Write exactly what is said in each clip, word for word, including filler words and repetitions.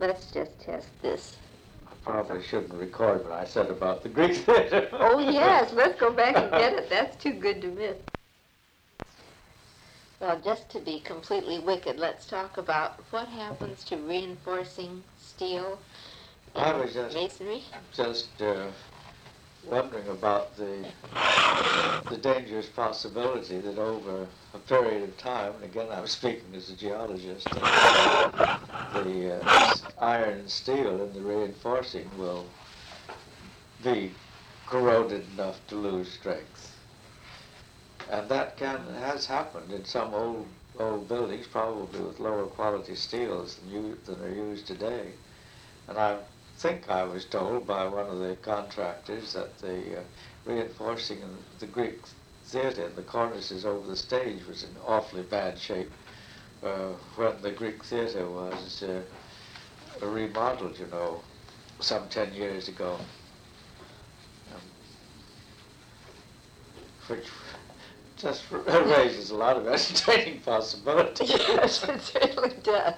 Let's just test this. I probably shouldn't record what I said about the Greek theater. Oh, yes, let's go back and get it. That's too good to miss. Well, just to be completely wicked, let's talk about what happens to reinforcing steel in I was just, masonry. just uh, wondering about the the dangerous possibility that over a period of time, and again I'm speaking as a geologist, that the uh, iron and steel in the reinforcing will be corroded enough to lose strength. And that can has happened in some old old buildings, probably with lower quality steels than, you, than are used today. And I think I was told by one of the contractors that the uh, reinforcing in the Greek theater, the cornices over the stage, was in awfully bad shape uh, when the Greek theater was uh, remodeled, you know, some ten years ago. Um, which just raises a lot of entertaining possibilities. Yes, it certainly does.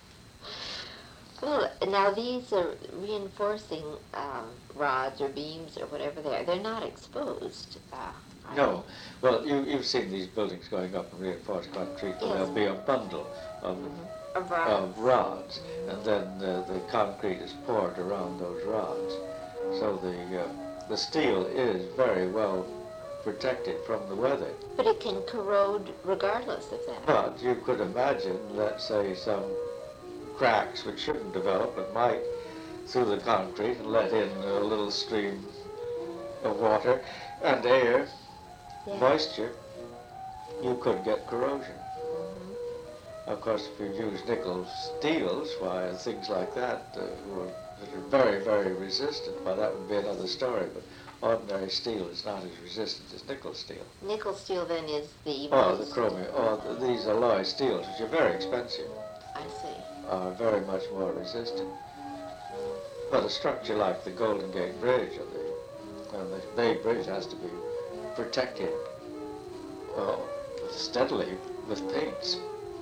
Well, now these are reinforcing um, rods or beams or whatever they are. They're not exposed. Uh, no. They? Well, you, you've seen these buildings going up in reinforced concrete. Yes. There'll be a bundle of, mm-hmm. of rods, of rods and then uh, the concrete is poured around those rods. So the, uh, the steel is very well protected from the weather. But it can corrode regardless of that. But you could imagine, let's say, some cracks which shouldn't develop but might through the concrete and let in a little stream of water and air, yeah. moisture, you could get corrosion. Mm-hmm. Of course, if you use nickel steels, why, things like that, uh, were, that are very, very resistant, well, that would be another story. But ordinary steel is not as resistant as nickel steel. Nickel steel then is the Oh, most... the chromium, oh, the, these alloy steels, which are very expensive. I see. Are very much more resistant. But a structure like the Golden Gate Bridge or the, or the Bay Bridge has to be protected uh, steadily with paints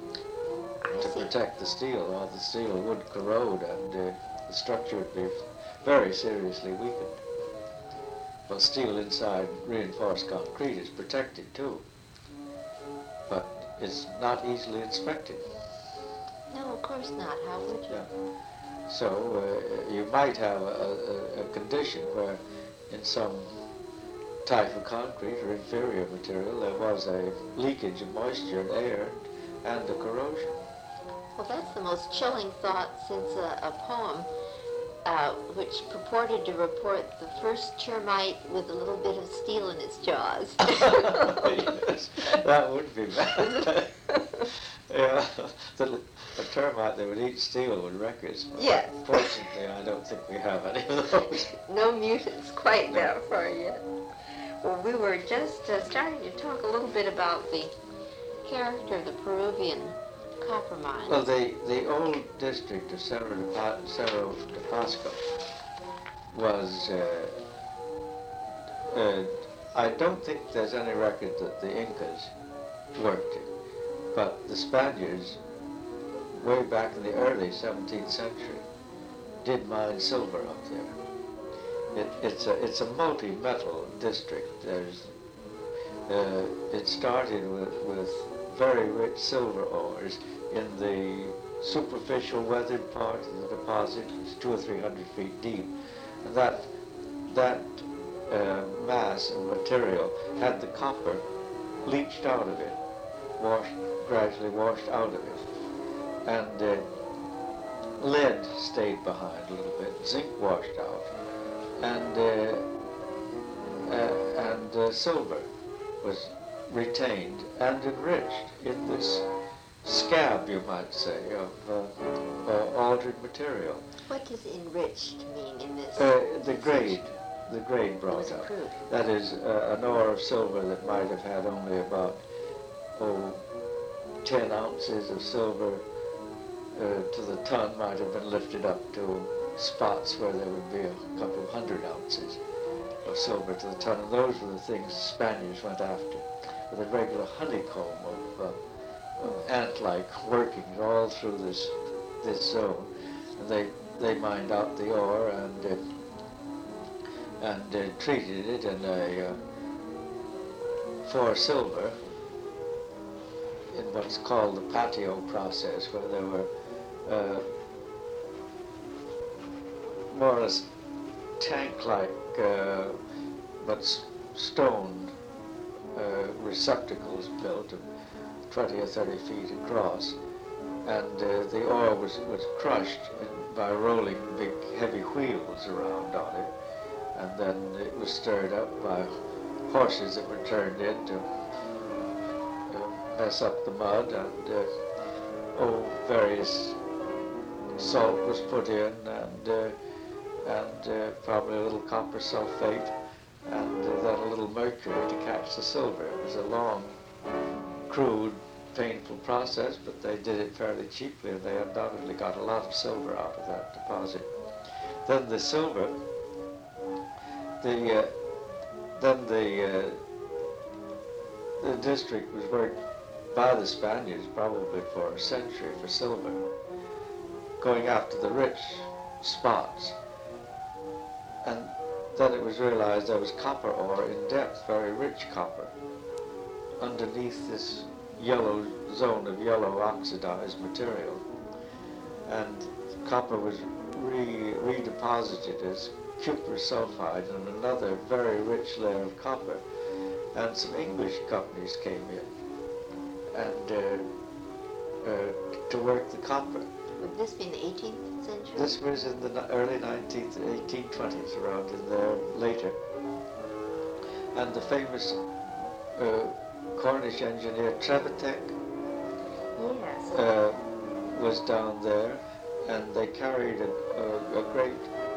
I to see. protect the steel, or the steel would corrode and uh, the structure would be very seriously weakened. Well, steel inside reinforced concrete is protected too, but it's not easily inspected. No, of course not. How would you? Yeah. So uh, you might have a, a, a condition where in some type of concrete or inferior material there was a leakage of moisture and air and a corrosion. Well, that's the most chilling thought since a, a poem uh, which purported to report the first termite with a little bit of steel in its jaws. Yes, that would be bad. Yeah, the, a termite that would eat steel would wreck us. Yes. Fortunately, I don't think we have any of those. No mutants quite no. that far yet. Well, we were just uh, starting to talk a little bit about the character of the Peruvian copper mines. Well, the, the old district of Cerro de, pa- Cerro de Pasco was, uh, uh, I don't think there's any record that the Incas worked it. But the Spaniards, way back in the early seventeenth century, did mine silver up there. It, it's a it's a multi-metal district. There's uh, it started with with very rich silver ores in the superficial weathered part of the deposit. It's two or three hundred feet deep, and that that uh, mass of material had the copper leached out of it, washed. gradually washed out of it. And uh, lead stayed behind a little bit, zinc washed out, and uh, uh, and uh, silver was retained and enriched in this scab, you might say, of uh, uh, altered material. What does enriched mean in this? Uh, the grade, the grade brought up. Approved. That is, uh, an ore of silver that might have had only about, oh, ten ounces of silver uh, to the ton might have been lifted up to spots where there would be a couple of hundred ounces of silver to the ton. And those were the things the Spaniards went after, with a regular honeycomb of, uh, of ant-like workings all through this, this zone. They they mined out the ore and uh, and uh, treated it in a uh, for silver in what's called the patio process, where there were uh, more or less tank-like uh, but s- stone uh, receptacles built of twenty or thirty feet across, and uh, the ore was, was crushed by rolling big heavy wheels around on it, and then it was stirred up by horses that were turned in to uh, mess up the mud, and uh, oh, various salt was put in, and uh, and uh, probably a little copper sulfate, and uh, then a little mercury to catch the silver. It was a long, crude, painful process, but they did it fairly cheaply, and they undoubtedly got a lot of silver out of that deposit. Then the silver, the uh, then the uh, the district was worked by the Spaniards probably for a century for silver, going after the rich spots. And then it was realized there was copper ore in depth, very rich copper, underneath this yellow zone of yellow oxidized material. And copper was re redeposited as cuprous sulfide in another very rich layer of copper. And some English companies came in and uh, uh, to work the copper. Would this be in the eighteenth century? This was in the ni- early nineteenth, eighteen twenties, around in there later. And the famous uh, Cornish engineer Trevetech Yes. uh, was down there, and they carried a, a, a great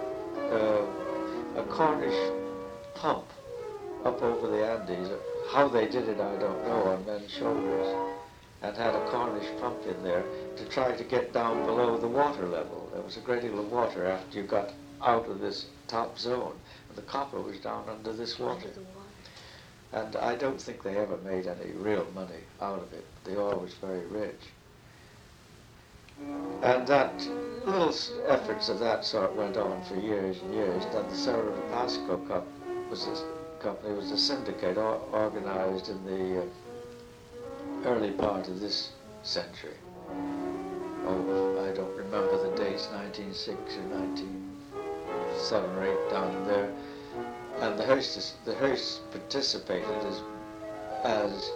uh, a Cornish pump up over the Andes. How they did it, I don't know, on men's shoulders, and had a Cornish pump in there to try to get down below the water level. There was a great deal of water after you got out of this top zone, and the copper was down under this water. Under the water. And I don't think they ever made any real money out of it. They were always very rich. And that little s- efforts of that sort went on for years and years. Then the Cerro de Pasco Cup was a company, was a syndicate or, organized in the uh, early part of this century. Oh, I don't remember the dates, nineteen oh six or nineteen oh seven or eight down there. And the Hearst, the Hearst participated as, as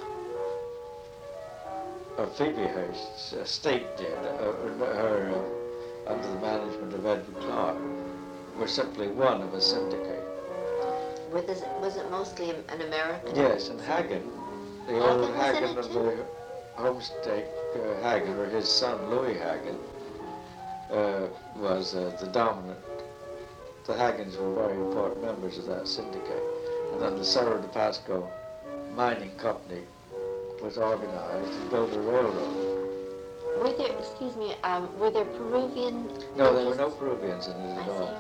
or Phoebe Hearst's estate did, uh, her, uh, under the management of Edward Clark, were simply one of a syndicate. Were this, was it mostly an American? Yes, and Hagen, the old Hagen was in Hagen it of too? the Homestake uh, Hagen, or his son Louis Hagen, uh, was uh, the dominant. The Hagens were very important members of that syndicate. And then the Cerro de Pasco Mining Company was organized and built a railroad. Were there, excuse me, um, were there Peruvian? No, there were interests? no Peruvians in it I at all.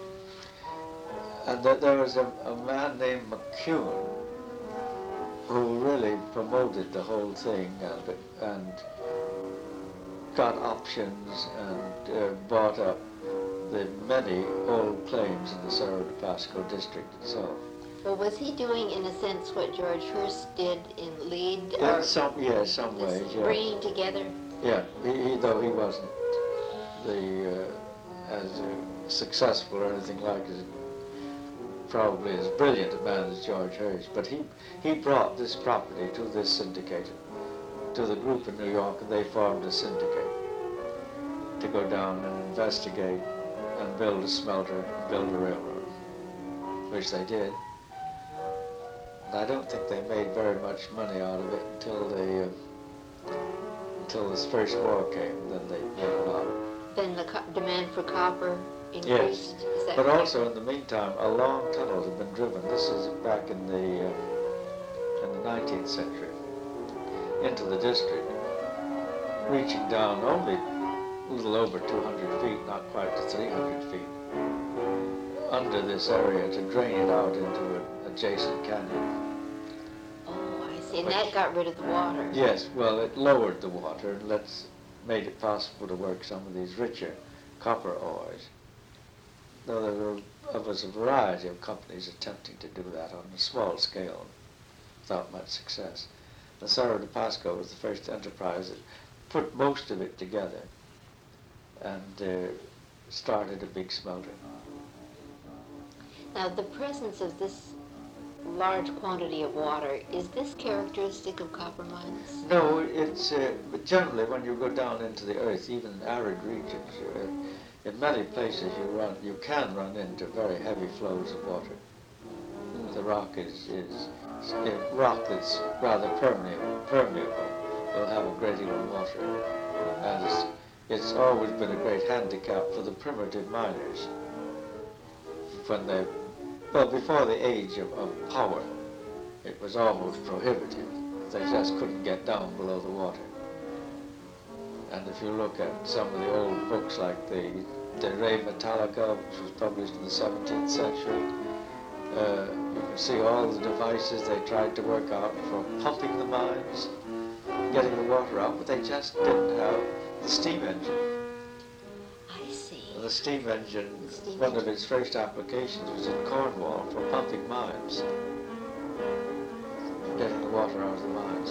see. And that there was a, a man named McCune who really promoted the whole thing and, and got options and uh, bought up the many old claims in the Cerro de Pasco district itself. Well, was he doing, in a sense, what George Hearst did in Lead? Yeah, or some, yeah, some this ways, yeah. bringing together? Yeah, he, he, though he wasn't the uh, as uh, successful or anything like as probably as brilliant a man as George Hearst, but he he brought this property to this syndicate, to the group in New York, and they formed a syndicate to go down and investigate and build a smelter, build a railroad, which they did. And I don't think they made very much money out of it until they uh, until this first war came. Then they made a lot. Then the co- demand for copper increased? Yes, Is that but correct? also in the meantime, a long tunnel had been driven. This is back in the uh, in the nineteenth century into the district, reaching down only a little over two hundred feet, not quite to three hundred feet, under this area to drain it out into an adjacent canyon. Oh, I see. And that got rid of the water? Yes, well, it lowered the water and let's made it possible to work some of these richer copper ores. Though there were, there was a variety of companies attempting to do that on a small scale without much success. The Cerro de Pasco was the first enterprise that put most of it together and uh, started a big smelter. Now, the presence of this large quantity of water, is this characteristic of copper mines? No, it's, uh, but generally when you go down into the earth, even in arid regions, uh, in many places you run, you can run into very heavy flows of water. The rock is, is a rock that's rather permeable, permeable will have a great deal of water. And it's, it's always been a great handicap for the primitive miners when they, well, before the age of, of power, it was almost prohibitive. They just couldn't get down below the water. And if you look at some of the old books like the De Re Metallica, which was published in the seventeenth century, uh, you can see all the devices they tried to work out for pumping the mines, getting the water out, but they just didn't have the steam engine. I see. The steam engine, The steam one engine. of its first applications was in Cornwall for pumping mines, getting the water out of the mines.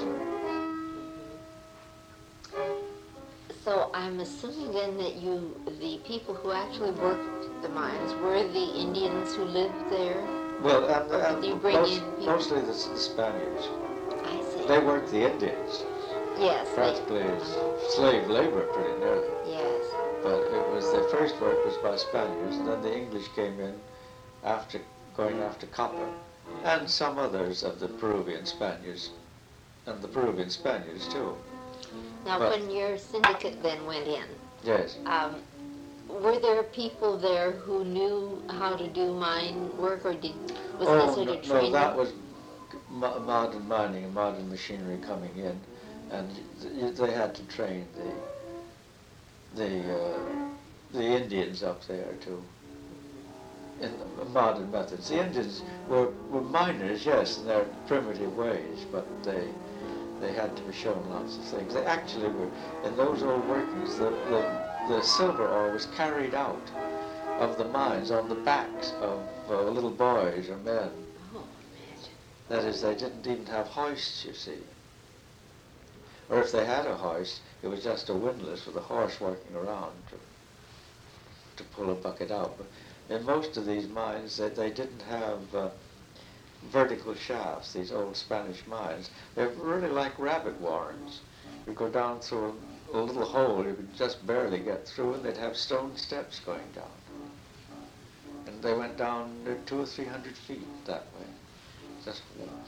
So I'm assuming then that you, the people who actually worked the mines, were the Indians who lived there? Well, and, Or and did you bring most, in people? mostly the, the Spaniards. I see. They weren't the Indians. Yes. they- Practically it's slave labor pretty nearly. Yes. But it was, the first work was by Spaniards, and then the English came in after going after copper, and some others of the Peruvian Spaniards, and the Peruvian Spaniards too. Now, But- when your syndicate then went in, Yes. um, were there people there who knew how to do mine work, or did was oh, this sort no, of no, training? that was mo- modern mining and modern machinery coming in, and th- they had to train the the uh, the Indians up there to in the modern methods. The Indians were, were miners, yes, in their primitive ways, but they they had to be shown lots of things. They actually were, in those old workings, the, the, the silver ore was carried out of the mines on the backs of uh, little boys or men. Oh, imagine. That is, they didn't even have hoists, you see. Or if they had a hoist, it was just a windlass with a horse working around to, to pull a bucket out. But in most of these mines, they, they didn't have uh, vertical shafts, these old Spanish mines. They're really like rabbit warrens. You go down through a, a little hole, you could just barely get through, and they'd have stone steps going down. And they went down uh, two or three hundred feet that way. Just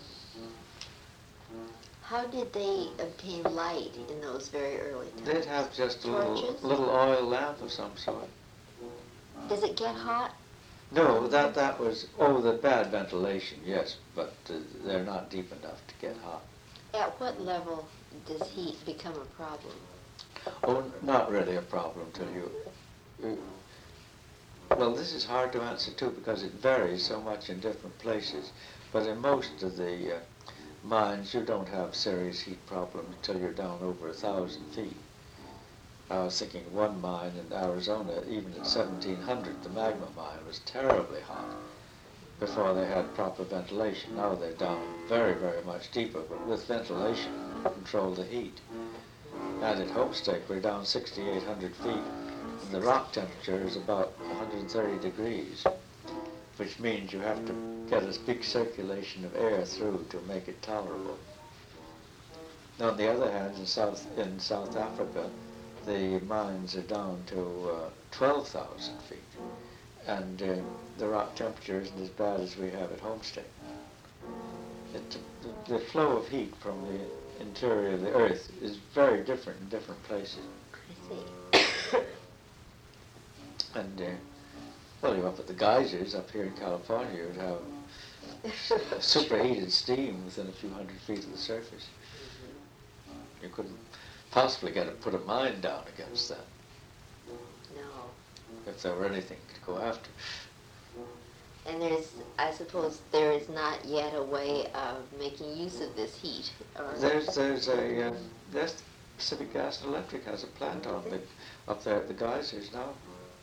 How did they obtain light in those very early times? they'd have just a little, Torches? little oil lamp of some sort. Does it get hot? No, that that was, oh, the bad ventilation, yes, but uh, they're not deep enough to get hot. At what level does heat become a problem? Oh, n- not really a problem till you, you... Well, this is hard to answer too because it varies so much in different places. But in most of the uh, mines, you don't have serious heat problems until you're down over a thousand feet. I was thinking one mine in Arizona, even at seventeen hundred, the Magma mine was terribly hot before they had proper ventilation. Now they're down very, very much deeper, but with ventilation, control the heat. And at Homestake, we're down sixty-eight hundred feet, and the rock temperature is about one hundred thirty degrees, which means you have to get a big circulation of air through to make it tolerable. On the other hand, in South, in South Africa, the mines are down to uh, twelve thousand feet, and uh, the rock temperature isn't as bad as we have at Homestake. It, the, the flow of heat from the interior of the Earth is very different in different places. I see. And, uh, well, you're up at the geysers up here in California, you'd have superheated steam within a few hundred feet of the surface. You couldn't possibly get to put a mine down against that No. if there were anything to go after. And there's, I suppose, there is not yet a way of making use of this heat. Or There's there's a uh, there's Pacific Gas and Electric has a plant on the up there at the geysers now.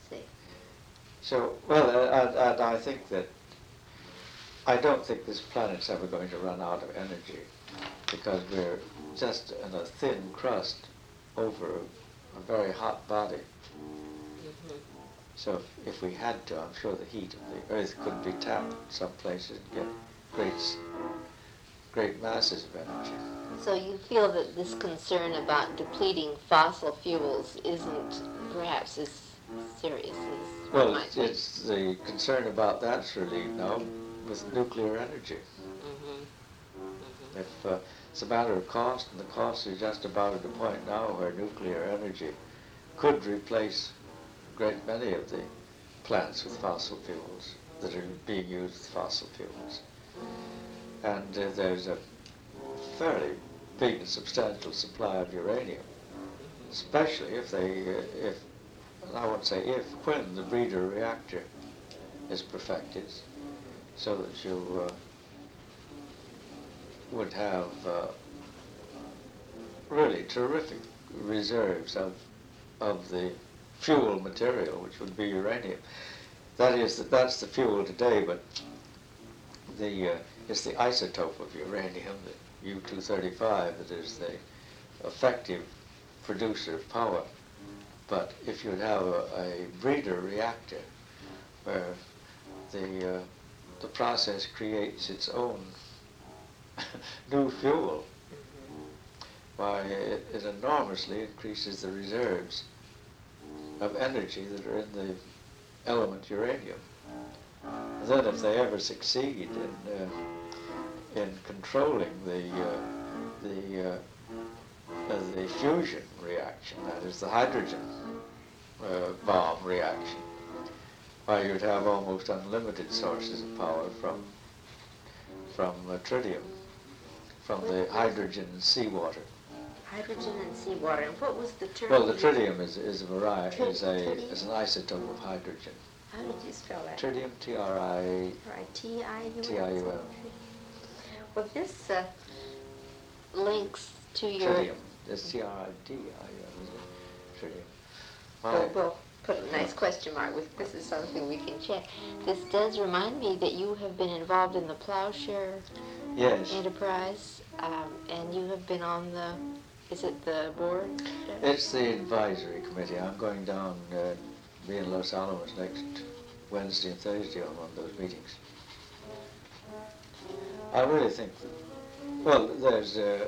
see. So, well, uh, and I think that I don't think this planet's ever going to run out of energy because we're just in a thin crust over a very hot body. Mm-hmm. So if, if we had to, I'm sure the heat of the Earth could be tapped in some places and get great, great masses of energy. So you feel that this concern about depleting fossil fuels isn't perhaps as serious as Well, might it's, be? it's the concern about that's relieved now with nuclear energy. Mm-hmm. Mm-hmm. If uh, it's a matter of cost, and the cost is just about at the point now where nuclear energy could replace a great many of the plants with fossil fuels that are being used with fossil fuels. And uh, there's a fairly big and substantial supply of uranium, especially if they, uh, if, I won't say if, when the breeder reactor is perfected, so that you uh, would have uh, really terrific reserves of, of the fuel material, which would be uranium. That is, that that's the fuel today, but the uh, it's the isotope of uranium, the U two thirty-five, that is the effective producer of power. But if you have a, a breeder reactor where the uh, the process creates its own new fuel, why it, it enormously increases the reserves of energy that are in the element uranium. And then if they ever succeed in uh, in controlling the uh, the uh, uh, the fusion reaction, that is the hydrogen uh, bomb reaction, why you'd have almost unlimited sources of power from from uh, tritium, from the hydrogen and seawater. Hydrogen and seawater. And what was the term? Well, the you- tritium is is a variety, Tri- is a tritium? is an isotope of hydrogen. How did you spell that? Tritium, T R I Right, T I U M. T I U M. Well, this uh, links to your... Tritium. It's T R I D I U M, isn't it? Tritium. Well, My, we'll put a nice question mark with, this is something we can check. This does remind me that you have been involved in the Plowshare yes. Enterprise, um, and you have been on the, is it the board? It's the advisory committee. I'm going down, uh, be in Los Alamos next Wednesday and Thursday on one of those meetings. I really think that, well, there's, uh,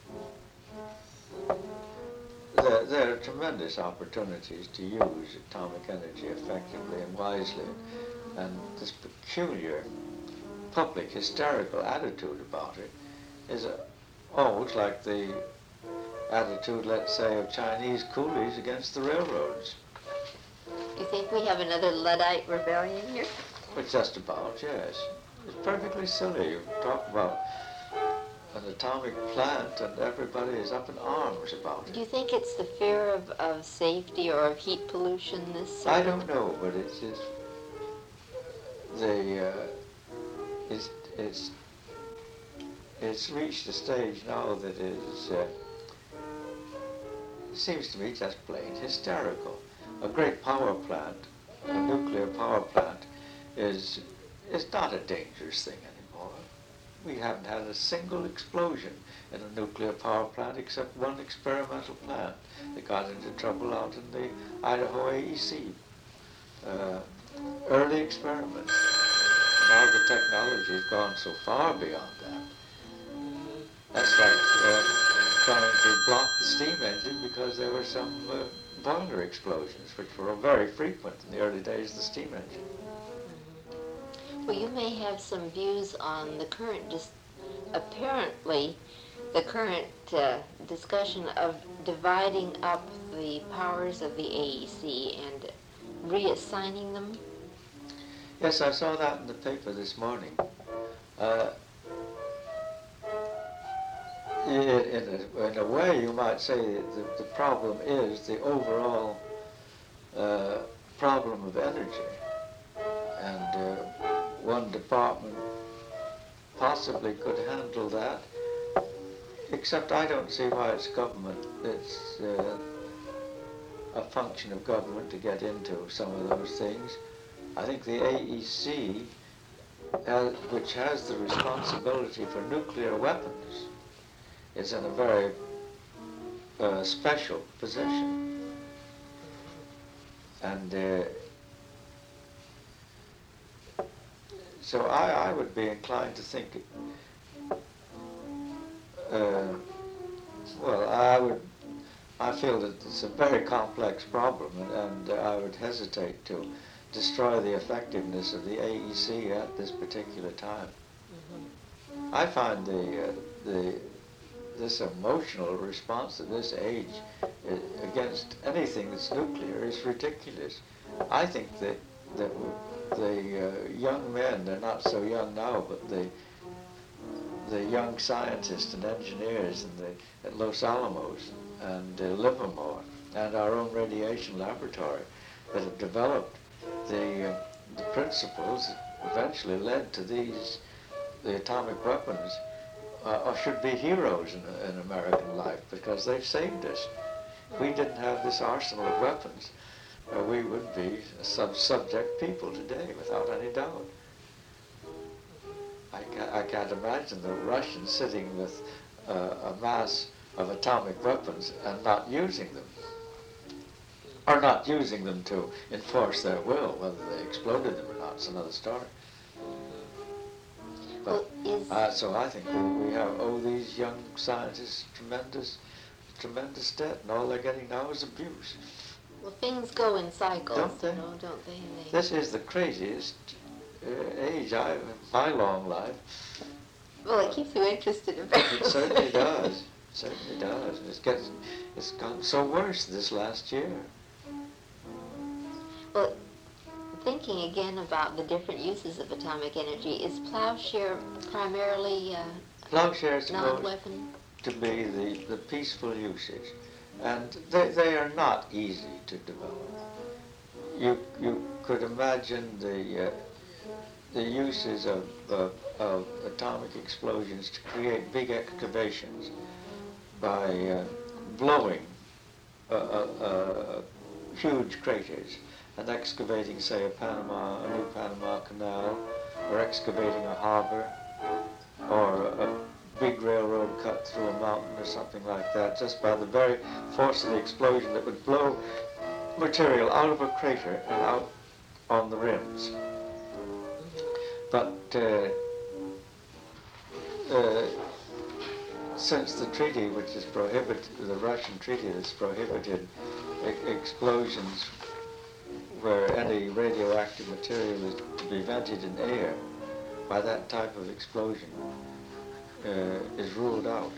there, there are tremendous opportunities to use atomic energy effectively and wisely, and this peculiar public hysterical attitude about it is uh, almost like the attitude, let's say, of Chinese coolies against the railroads. You think we have another Luddite rebellion here? But just about, yes. It's perfectly silly. You talk about an atomic plant and everybody is up in arms about Do it. you think it's the fear of, of safety or of heat pollution? This I uh, don't know, but it's, it's the uh, it's it's it's reached a stage now that is uh, seems to me just plain hysterical. A great power plant, a nuclear power plant, is is not a dangerous thing anymore. We haven't had a single explosion in a nuclear power plant except one experimental plant that got into trouble out in the Idaho A E C. Uh, early experiment. Now the technology has gone so far beyond that. That's like uh, trying to block the steam engine because there were some uh, boiler explosions, which were very frequent in the early days of the steam engine. Well, you may have some views on the current, dis- apparently, the current uh, discussion of dividing up the powers of the A E C and reassigning them. Yes, I saw that in the paper this morning. Uh, in, in, a, in a way, you might say that the, the problem is the overall uh, problem of energy. And uh, one department possibly could handle that, except I don't see why it's government that's uh, a function of government to get into some of those things. I think the A E C, uh, which has the responsibility for nuclear weapons, is in a very uh, special position. And uh, so I, I would be inclined to think, uh, well, I would, I feel that it's a very complex problem, and, and uh, I would hesitate to destroy the effectiveness of the A E C at this particular time. Mm-hmm. I find the, uh, the, this emotional response at this age uh, against anything that's nuclear is ridiculous. I think that, that the uh, young men, they're not so young now, but the, the young scientists and engineers in the, at Los Alamos and uh, Livermore and our own radiation laboratory that have developed the, uh, the principles that eventually led to these, the atomic weapons, uh, should be heroes in, in American life because they've saved us. If we didn't have this arsenal of weapons, uh, we would be sub subject people today, without any doubt. I can't, I can't imagine the Russians sitting with uh, a mass of atomic weapons and not using them. Or not using them to enforce their will. Whether they exploded them or not is another story. But, uh, so I think we, we have owe these young scientists tremendous, tremendous debt, and all they're getting now is abuse. Well, things go in cycles, don't they? You know, don't they? they? This is the craziest uh, age I've in my long life. Well, it keeps you interested in it. It certainly does. It certainly does. It's getting, it's gotten so worse this last year. Well, thinking again about the different uses of atomic energy, is Plowshare primarily uh, Plowshare is non-weapon? To be the, the peaceful usage, and they, they are not easy to develop. You you could imagine the uh, the uses of, of of atomic explosions to create big excavations by uh, blowing uh, uh, uh, huge craters and excavating, say, a Panama, a new Panama Canal, or excavating a harbor, or a, a big railroad cut through a mountain or something like that, just by the very force of the explosion that would blow material out of a crater and out on the rims. But uh, uh, since the treaty, which is prohibited, the Russian treaty that's prohibited e explosions where any radioactive material is to be vented in air, by that type of explosion uh, is ruled out.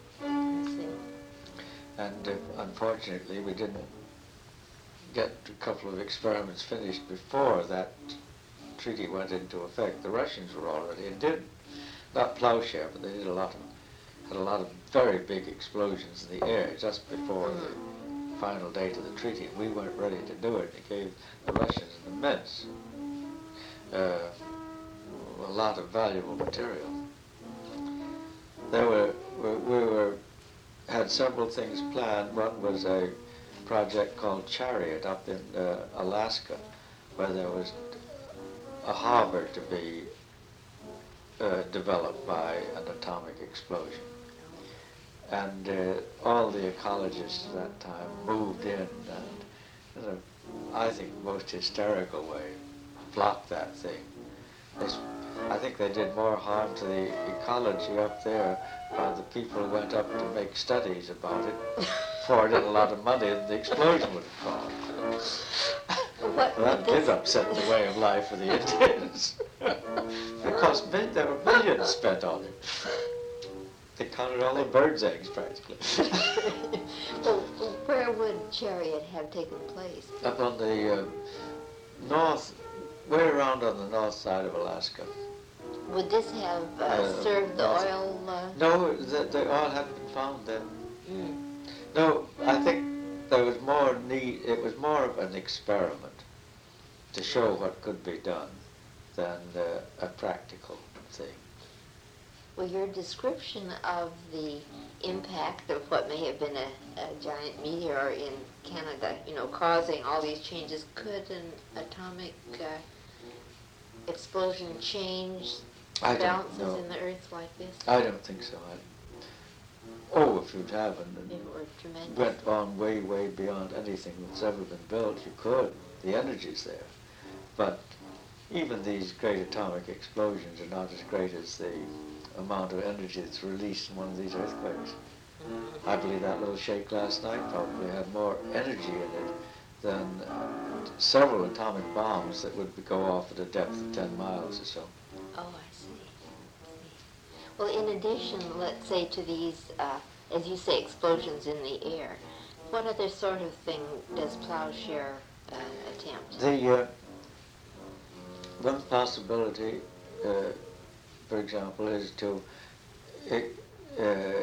And uh, unfortunately, we didn't get a couple of experiments finished before that treaty went into effect. The Russians were already, and did, not Plowshare, but they did a lot of, had a lot of very big explosions in the air just before the final date of the treaty. We weren't ready to do it. It gave the Russians an immense, uh, a lot of valuable material. There were, we were, had several things planned. One was a project called Chariot up in uh, Alaska, where there was a harbor to be uh, developed by an atomic explosion. And uh, all the ecologists at that time moved in and, in a, I think, most hysterical way, blocked that thing. They, I think they did more harm to the ecology up there by the people who went up to make studies about it for a lot of money than the explosion would have cost. What well, that did upset the way of life of the Indians. Because there were millions spent on it. They counted all the birds' eggs, practically. Well, where would Chariot have taken place? Up on the uh, north, way around on the north side of Alaska. Would this have uh, Uh, served the north- oil? Uh, No, the, the oil hadn't been found then. mm, No, I think there was more need, it was more of an experiment to show what could be done than uh, a practical thing. Well, your description of the impact of what may have been a, a giant meteor in Canada, you know, causing all these changes, could an atomic uh, explosion change I balances don't know. in the Earth like this? I don't think so. I, oh, if it happened and If it were tremendous. went on way, way beyond anything that's ever been built, you could. The energy's there. But even these great atomic explosions are not as great as the amount of energy that's released in one of these earthquakes. Mm-hmm. I believe that little shake last night probably had more energy in it than uh, several atomic bombs that would go off at a depth of ten miles or so. Oh, I see. I see. Well, in addition, let's say, to these, uh, as you say, explosions in the air, what other sort of thing does Plowshare uh, attempt? The uh, one possibility, uh, for example, is to uh,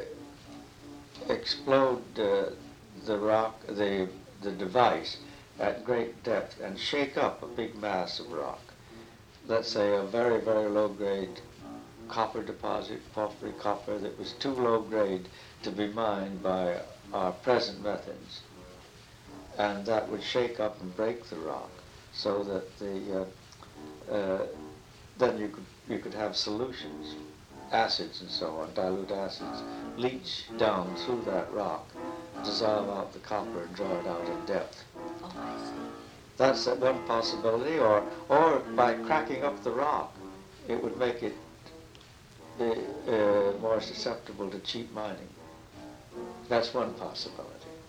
explode uh, the rock, the the device, at great depth and shake up a big mass of rock. Let's say a very, very low-grade copper deposit, porphyry copper, that was too low-grade to be mined by our present methods. And that would shake up and break the rock so that the uh, uh, then you could you could have solutions, acids and so on, dilute acids, leach down through that rock, dissolve out the copper and draw it out in depth. Oh, I see. That's one possibility, or or by cracking up the rock, it would make it uh, uh, more susceptible to cheap mining. That's one possibility.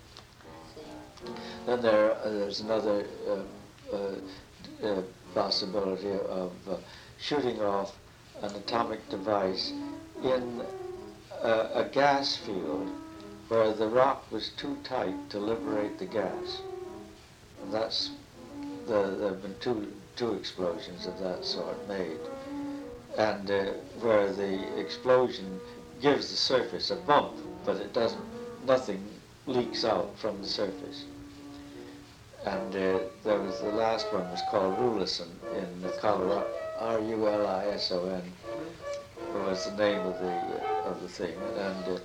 Then there, uh, there's another uh, uh, uh, possibility of uh, shooting off an atomic device in a, a gas field where the rock was too tight to liberate the gas. And that's the, there have been two two explosions of that sort made, and uh, where the explosion gives the surface a bump, but it doesn't. Nothing leaks out from the surface. And uh, there was the last one was called Rulison in Colorado. R U L I S O N was the name of the uh, of the thing, and uh,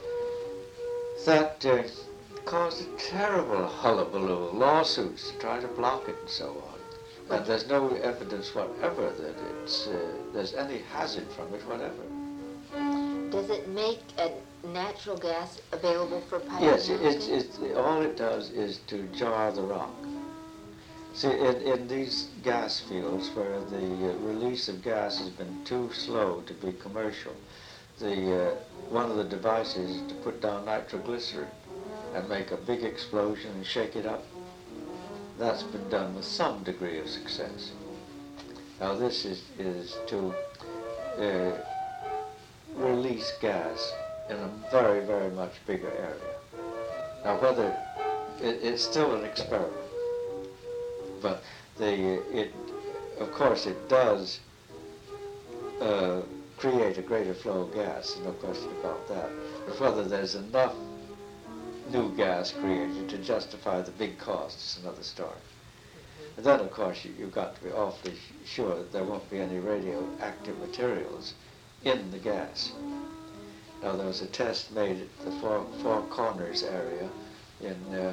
that uh, caused a terrible hullabaloo, lawsuits to try to block it and so on. And there's no evidence whatever that it's uh, there's any hazard from it whatever. Does it make a natural gas available for piping? Yes, it, it's, it's, all it does is to jar the rock. See, in, in these gas fields where the uh, release of gas has been too slow to be commercial, the uh, one of the devices is to put down nitroglycerin and make a big explosion and shake it up. That's been done with some degree of success. Now this is, is to uh, release gas in a very, very much bigger area. Now whether, it, it's still an experiment, but the, it, of course it does uh, create a greater flow of gas, no question about that. But whether there's enough new gas created to justify the big cost is another story. And then of course you, you've got to be awfully sure that there won't be any radioactive materials in the gas. Now there was a test made at the Four, Four Corners area in uh,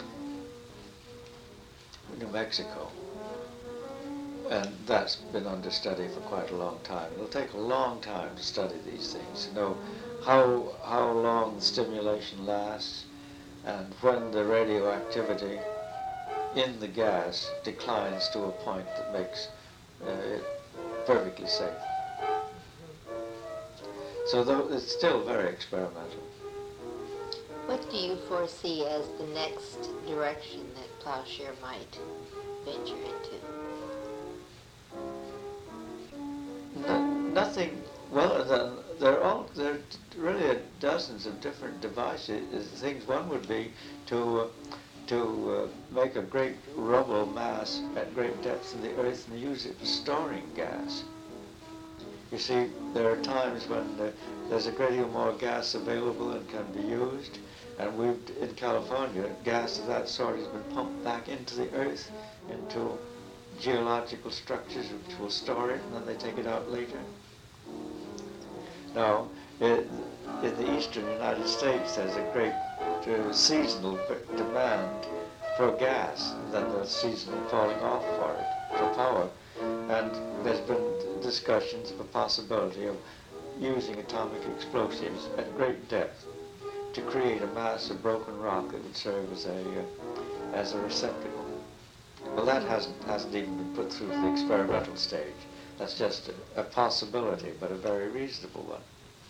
New Mexico, and that's been under study for quite a long time. It'll take a long time to study these things, to know how, how long the stimulation lasts and when the radioactivity in the gas declines to a point that makes uh, it perfectly safe. So though it's still very experimental. What do you foresee as the next direction that Plowshare might venture into? No, nothing. Well, then there are all there are really dozens of different devices. Things one would be to uh, to uh, make a great rubble mass at great depths in the earth and use it for storing gas. You see, there are times when uh, there's a great deal more gas available and can be used, and we've, in California, gas of that sort has been pumped back into the earth, into geological structures which will store it, and then they take it out later. Now, in, in the eastern United States, there's a great uh, seasonal demand for gas, and then the seasonal falling off for it, for power. And there's been discussions of a possibility of using atomic explosives at great depth to create a mass of broken rock that would serve as a uh, as a receptacle. Well, that hasn't hasn't even been put through the experimental stage. That's just a, a possibility, but a very reasonable one.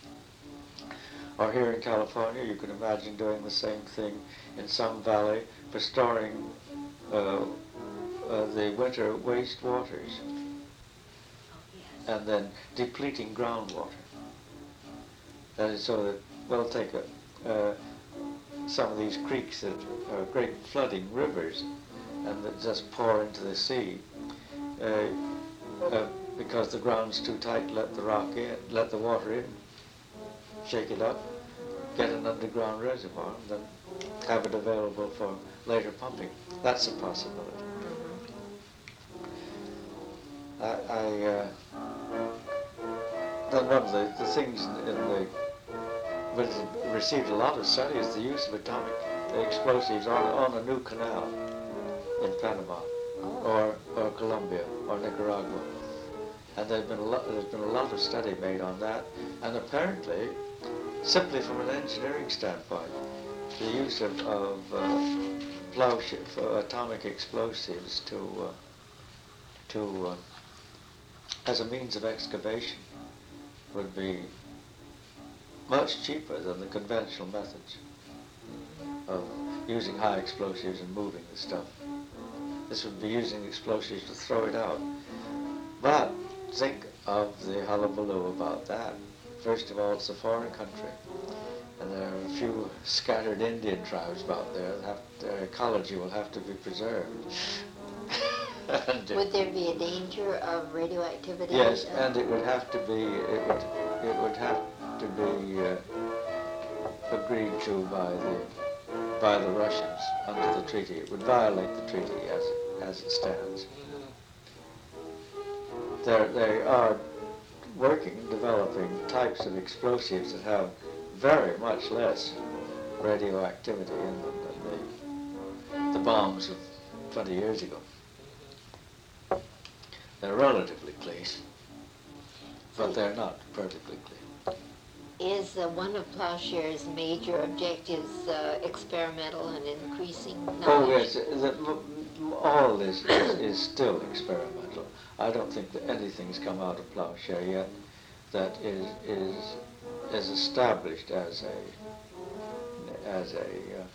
Or here in California, you can imagine doing the same thing in some valley for storing uh, uh, the winter waste waters and then depleting groundwater. That is so that, well, take a, uh, some of these creeks that are great flooding rivers and that just pour into the sea uh, uh, because the ground's too tight to let the rock in, let the water in, shake it up, get an underground reservoir, and then have it available for later pumping. That's a possibility. I, I uh, then one of the, the things in, in the which has received a lot of study is the use of atomic explosives on, on a new canal in Panama or, or Colombia or Nicaragua. And there's been, a lot, there's been a lot of study made on that, and apparently, simply from an engineering standpoint, the use of, of uh, plowshare, uh, atomic explosives to, uh, to uh, as a means of excavation would be much cheaper than the conventional methods of using high explosives and moving the stuff. This would be using explosives to throw it out. But think of the hullabaloo about that. First of all, it's a foreign country, and there are a few scattered Indian tribes out there that have, their ecology will have to be preserved. and, would there be a danger of radioactivity? Yes, uh, and it would have to be, it would, it would have to be uh, agreed to by the, by the Russians under the treaty. It would violate the treaty as, as it stands. They're, they are working, developing types of explosives that have very much less radioactivity in them than the, the bombs of twenty years ago. They're relatively clean, but they're not perfectly clean. Is uh, one of Plowshare's major objectives uh, experimental and increasing knowledge? Oh yes, the, all this is, is still experimental. I don't think that anything's come out of Plowshare yet that is is is established as a as a,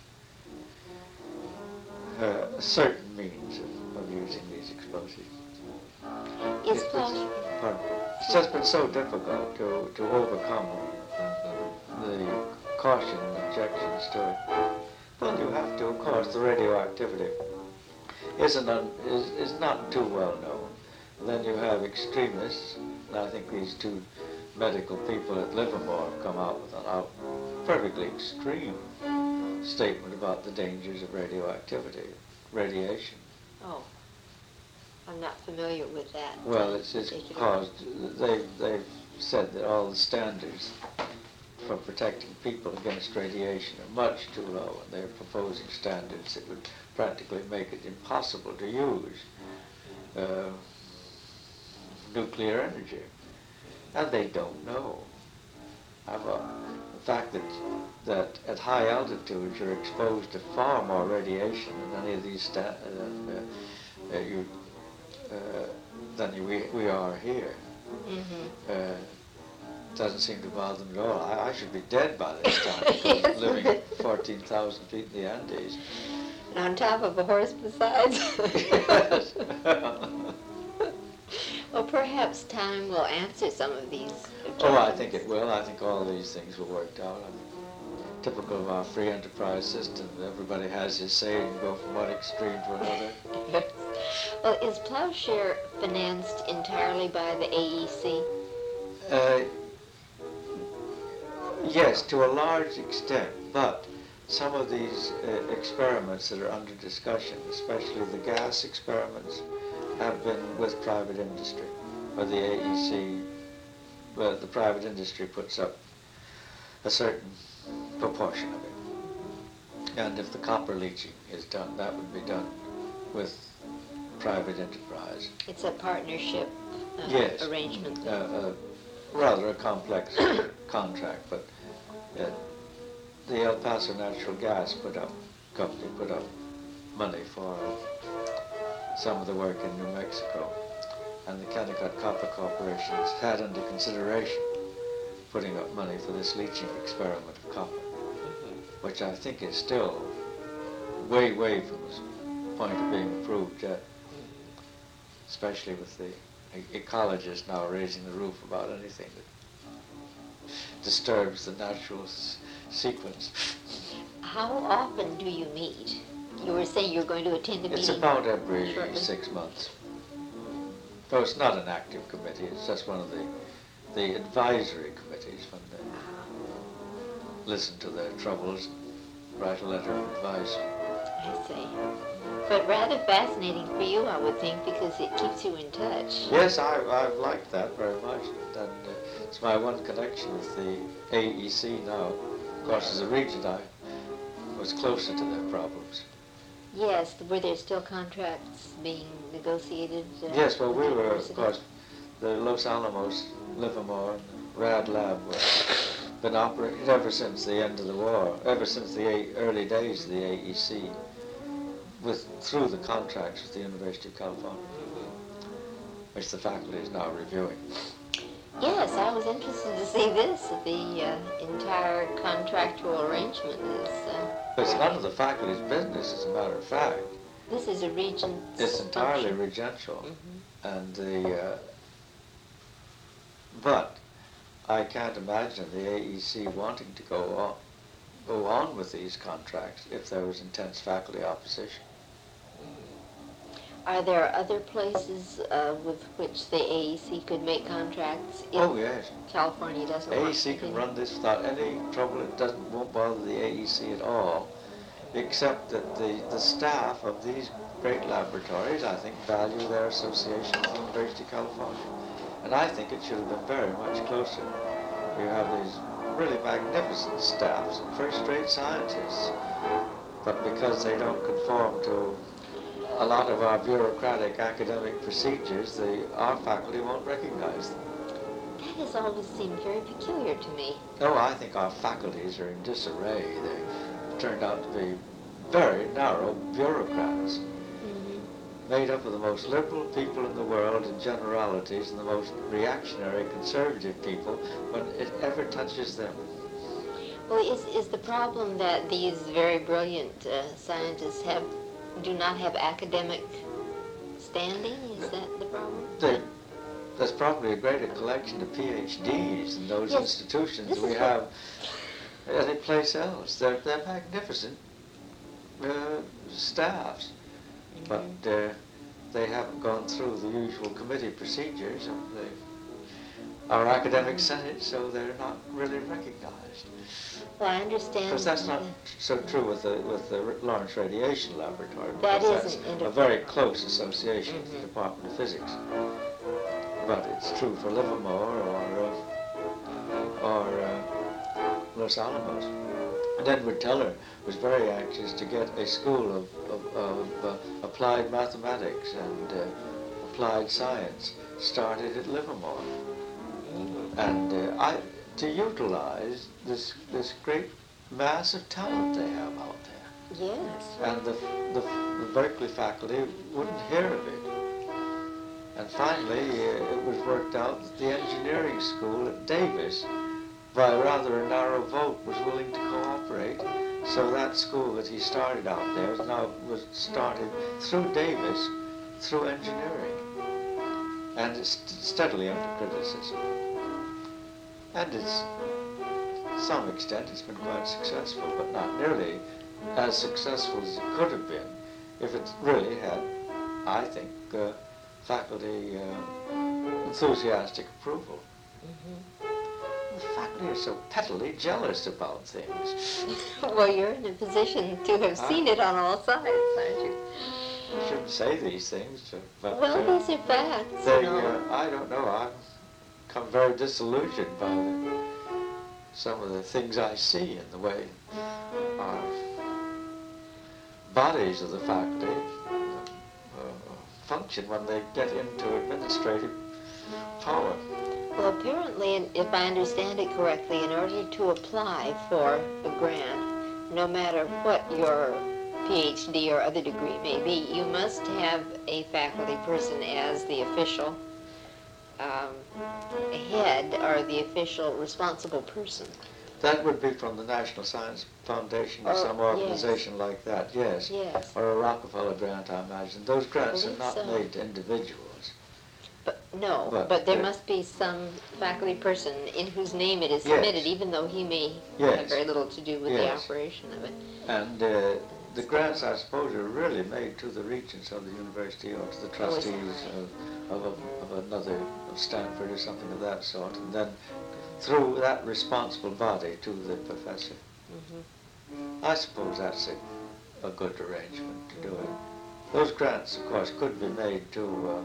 uh, uh, a certain means of, of using these explosives. Is It- Plowshare? it's, pardon, it's just been so difficult to to overcome the caution and objections to it. Well, you have to, of course. The radioactivity isn't un, is is not too well known. Then you have extremists, and I think these two medical people at Livermore have come out with an out, perfectly extreme statement about the dangers of radioactivity, radiation. Oh, I'm not familiar with that. Well, it's, it's caused, they've, they've said that all the standards for protecting people against radiation are much too low, and they're proposing standards that would practically make it impossible to use uh, nuclear energy. And they don't know. I've, uh, the fact that that at high altitudes you're exposed to far more radiation than any of these sta- uh, uh, uh, you, uh, than you, we, we are here. Mm-hmm. Uh, doesn't seem to bother them at all. I, I should be dead by this time, because Yes. living at fourteen thousand feet in the Andes. And on top of a horse besides? Yes. Well, perhaps time will answer some of these objections. Oh, I think it will. I think all these things will work out. I mean, typical of our free enterprise system, everybody has his say and go from one extreme to another. Yes. Well, is Plowshare financed entirely by the A E C? Uh, yes, to a large extent, but some of these uh, experiments that are under discussion, especially the gas experiments, have been with private industry, or the A E C, well, the private industry puts up a certain proportion of it. And if the copper leaching is done, that would be done with private enterprise. It's a partnership uh, yes. arrangement. Uh, uh, rather a complex contract, but uh, the El Paso Natural Gas put up, company put up money for some of the work in New Mexico, and the Kennecott Copper Corporation has had under consideration putting up money for this leaching experiment of copper, mm-hmm. which I think is still way, way from the point of being approved yet, especially with the e- ecologists now raising the roof about anything that disturbs the natural s- sequence. How often do you meet? You were saying you're going to attend a It's meeting? It's about every shortly. six months. So it's not an active committee, it's just one of the, the advisory committees when they listen to their troubles, write a letter of advice. I see. But rather fascinating for you, I would think, because it keeps you in touch. Yes, I, I've liked that very much. And uh, it's my one connection with the A E C now. Of course, as a regent, I was closer to their problems. Yes, were there still contracts being negotiated? Uh, yes, well, we were, university? of course, the Los Alamos, Livermore, and Rad Lab were been operating ever since the end of the war, ever since the a- early days of the A E C, with through the contracts with the University of California, which the faculty is now reviewing. Yes, I was interested to see this. The uh, entire contractual arrangement is... Uh, It's none of the faculty's business, as a matter of fact. This is a regent's It's entirely function. regential. Mm-hmm. And the... Uh, but I can't imagine the A E C wanting to go on, go on with these contracts if there was intense faculty opposition. Are there other places uh, with which the A E C could make contracts if Oh, yes. California doesn't A want E C to can continue? run this without any trouble. It doesn't won't bother the A E C at all, except that the, the staff of these great laboratories, I think, value their association with the University of California. And I think it should have been very much closer. You have these really magnificent staffs and first-rate scientists, but because they don't conform to a lot of our bureaucratic academic procedures, the, our faculty won't recognize them. That has always seemed very peculiar to me. Oh, I think our faculties are in disarray. They've turned out to be very narrow bureaucrats, Mm-hmm. made up of the most liberal people in the world in generalities and the most reactionary conservative people when it ever touches them. Well, is, is the problem that these very brilliant uh, scientists have do not have academic standing? Is that the problem? They, there's probably a greater collection of P H Ds in those Yes, institutions this than we is have any place else. They're, they're magnificent uh, staffs, but uh, they haven't gone through the usual committee procedures of the, our academic senate, so they're not really recognized. Well, I understand. Because that's not so true with the with the Lawrence Radiation Laboratory. That because isn't that's inter- a very close association with Mhm. the Department of Physics. But it's true for Livermore or uh, or uh, Los Alamos. And Edward Teller was very anxious to get a school of of, of uh, applied mathematics and uh, applied science started at Livermore, and uh, I. to utilize this this great mass of talent they have out there. Yes. And the, the, the Berkeley faculty wouldn't hear of it. And finally, uh, it was worked out that the engineering school at Davis, by rather a narrow vote, was willing to cooperate. So that school that he started out there is now was started through Davis, through engineering. And it's steadily under criticism. And it's, to some extent, it's been quite successful, but not nearly as successful as it could have been if it really had, I think, uh, faculty uh, enthusiastic approval. Mm-hmm. The faculty are so pettily jealous about things. Well, you're in a position to have seen it on all sides, aren't you? I shouldn't say these things, but Well, uh, these are facts. they, you know. uh, I don't know, I'm become very disillusioned by the some of the things I see in the way our bodies of the faculty uh, function when they get into administrative power. Well, apparently, and if I understand it correctly, in order to apply for a grant, no matter what your PhD or other degree may be, you must have a faculty person as the official um, head or the official responsible person. That would be from the National Science Foundation or Oh, some organization like that, yes. Yes. Or a Rockefeller grant, I imagine. Those grants are believe not so. made to individuals. But no, But but, there there- must be some faculty person in whose name it is Yes. submitted, even though he may Yes. have very little to do with the Yes. operation of it. And uh, the grants, I suppose, are really made to the regents of the university or to the Oh, is that trustees right? of, of, a, of another, of Stanford or something of that sort, and then through that responsible body to the professor. Mm-hmm. I suppose that's a, a good arrangement to do it. Those grants, of course, could be made to uh,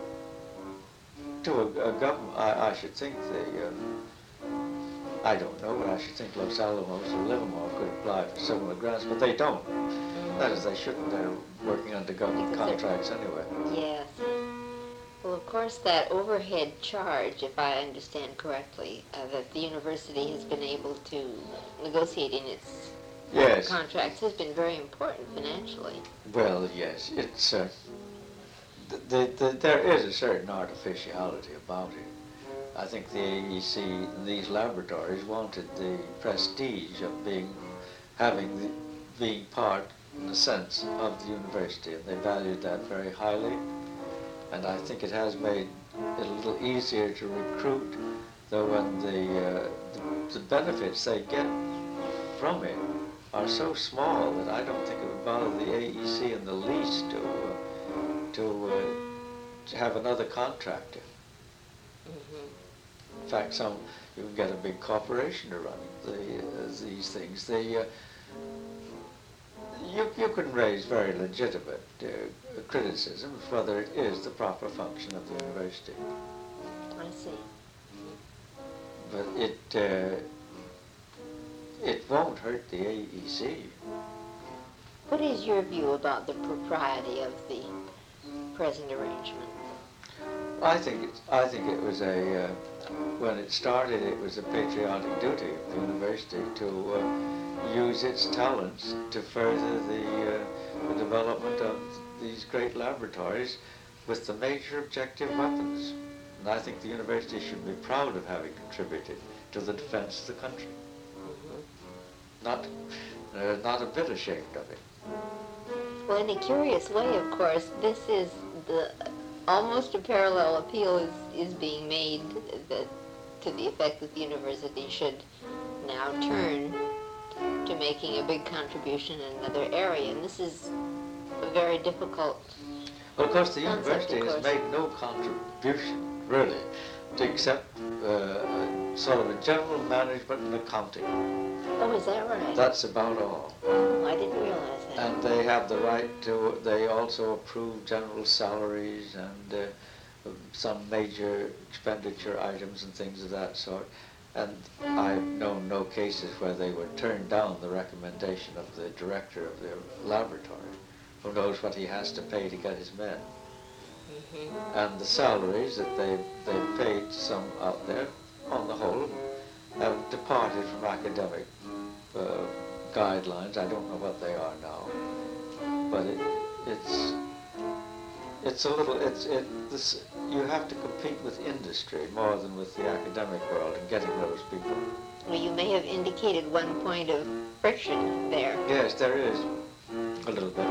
to a, a government. I, I should think the, uh, I don't know, but I should think Los Alamos or Livermore could apply for similar grants, but they don't. That is, they shouldn't. They're working under government Because they're- contracts anyway. Yes. Well, of course, that overhead charge, if I understand correctly, uh, that the university has been able to negotiate in its Yes. contracts has been very important financially. Well, yes, it's, uh, th the, the, there is a certain artificiality about it. I think the A E C and these laboratories wanted the prestige of being, having the, being part, in a sense, of the university, and they valued that very highly. And I think it has made it a little easier to recruit, though when the, uh, the, the benefits they get from it are so small that I don't think it would bother the A E C in the least to uh, to, uh, to have another contractor. Mm-hmm. In fact, some you can get a big corporation to run the, uh, these things. The, uh, you, you can raise very legitimate uh, criticisms whether it is the proper function of the university. I see. But it uh, it won't hurt the A E C. What is your view about the propriety of the present arrangement? I think it, I think it was a uh, when it started, it was a patriotic duty of the university to uh, use its talents to further the, uh, the development of these great laboratories with the major objective weapons. And I think the university should be proud of having contributed to the defense of the country. Not, uh, not a bit ashamed of it. Well, in a curious way, of course, this is the almost a parallel appeal is, is being made that, to the effect that the university should now turn to making a big contribution in another area. And this is a very difficult Well, of course, the concept, university of has course. made no contribution, really, to accept uh, a sort of a general management and accounting. Oh, is that right? That's about all. Oh, I didn't realize that. And they have the right to, they also approve general salaries and uh, some major expenditure items and things of that sort. And I've known no cases where they would turn down the recommendation of the director of the laboratory, who knows what he has to pay to get his men. Mm-hmm. And the salaries that they, they've paid some out there, on the whole, have departed from academic uh, guidelines. I don't know what they are now, but it, it's it's a little it's it this you have to compete with industry more than with the academic world in getting those people. Well, you may have indicated one point of friction there. Yes, there is a little bit.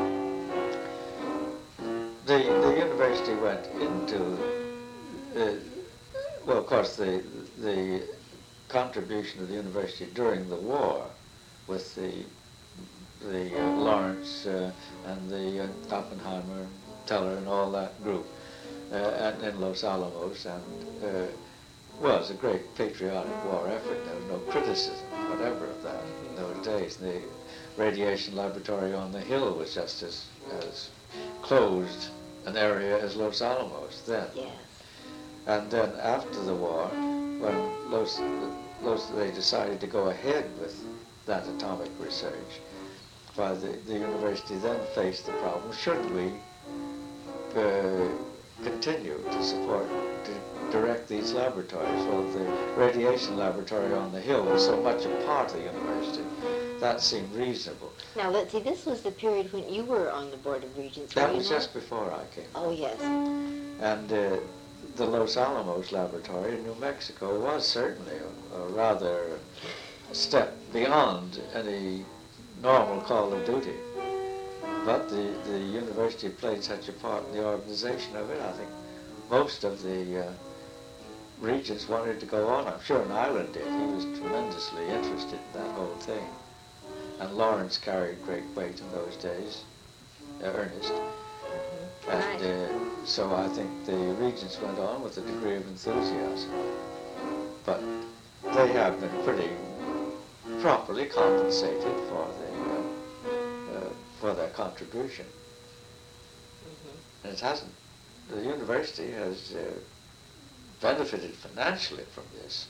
The the university went into uh, well, of course, the the contribution of the university during the war with the the uh, Lawrence uh, and the uh, Oppenheimer, Teller, and all that group, uh, and in Los Alamos, and uh, was a great patriotic war effort. There was no criticism whatever of that in those days. The radiation laboratory on the hill was just as as closed an area as Los Alamos then. Yes. And then after the war, when Los, those, they decided to go ahead with that atomic research. While the, the university then faced the problem, should we uh, continue to support, to direct these laboratories? Well, the radiation laboratory on the hill was so much a part of the university, that seemed reasonable. Now, let's see, this was the period when you were on the Board of Regents. That was just before I came. Oh, yes. And uh, the Los Alamos laboratory in New Mexico was certainly a, a rather step beyond any normal call of duty. But the, the university played such a part in the organization of it. I think most of the uh, regents wanted to go on. I'm sure Nyland did. He was tremendously interested in that whole thing. And Lawrence carried great weight in those days, uh, Ernest. And uh, so I think the regents went on with a degree of enthusiasm. But they have been pretty properly compensated for the uh, uh, for their contribution. Mm-hmm. And it hasn't. The university has uh, benefited financially from this.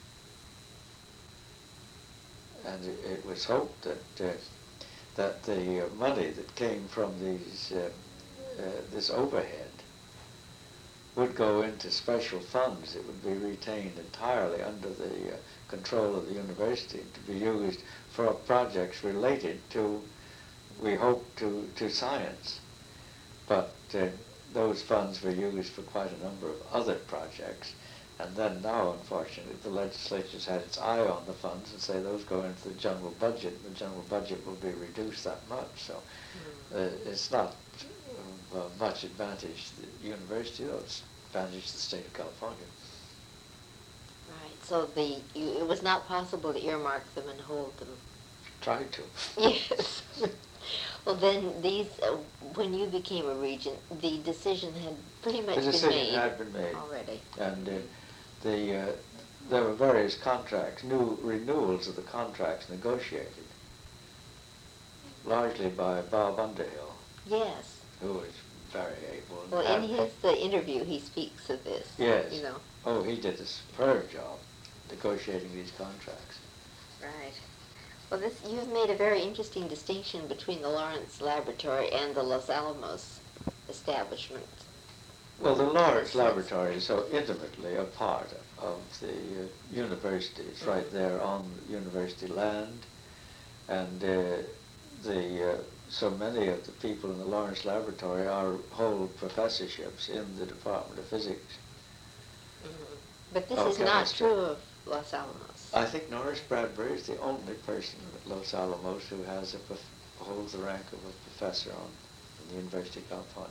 And it, it was hoped that uh, that the uh, money that came from these uh, uh, this overhead would go into special funds. It would be retained entirely under the uh, control of the university to be used for projects related to, we hope, to, to science. But uh, those funds were used for quite a number of other projects. And then now, unfortunately, the legislature's had its eye on the funds and say those go into the general budget. The general budget will be reduced that much. So mm. uh, it's not of uh, much advantage to the university, though it's advantage to the state of California. Right. So the you, it was not possible to earmark them and hold them. Tried to. Yes. Well, then these, uh, when you became a regent, the decision had pretty much the been decision made had been made already. And uh, the uh, there were various contracts, new renewals of the contracts negotiated, largely by Bob Underhill. Yes. Who was very able. Well, in his uh, interview, he speaks of this. Yes. You know. Oh, he did a superb job negotiating these contracts. Right. Well, this you've made a very interesting distinction between the Lawrence Laboratory and the Los Alamos establishment. Well, the Lawrence Laboratory is so intimately a part of, of the uh, university. It's mm-hmm. right there on university land, and uh, the uh, so many of the people in the Lawrence Laboratory are hold professorships in the Department of Physics. Mm-hmm. But this of is chemistry. not true of Los Alamos. I think Norris Bradbury is the only person at Los Alamos who has a prof- holds the rank of a professor on the University of California.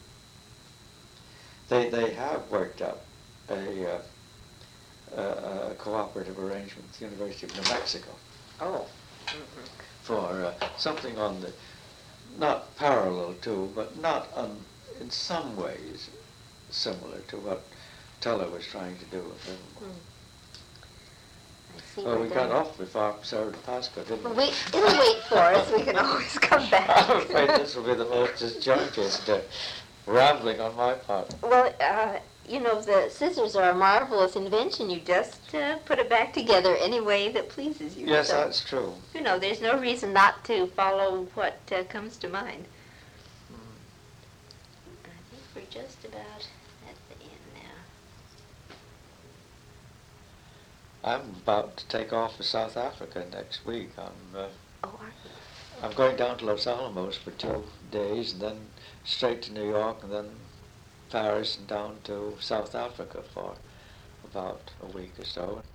They they have worked up a, uh, a, a cooperative arrangement with the University of New Mexico. Oh. Mm-hmm. For uh, something on the, not parallel to, but not un, in some ways similar to what Teller was trying to do with him. Mm. I see. Well, we got off before Cerro de Pasco, didn't well, we? wait, it'll wait for us. We can always come back. I'm afraid this will be the most disjointed uh, rambling on my part. Well, uh, you know, the scissors are a marvelous invention. You just uh, put it back together any way that pleases you. Yes, so, that's true. You know, there's no reason not to follow what uh, comes to mind. Mm. I think we're just about at the end now. I'm about to take off for South Africa next week. I'm uh, Oh, are you? I'm going down to Los Alamos for two days, and then straight to New York, and then Paris, and down to South Africa for about a week or so.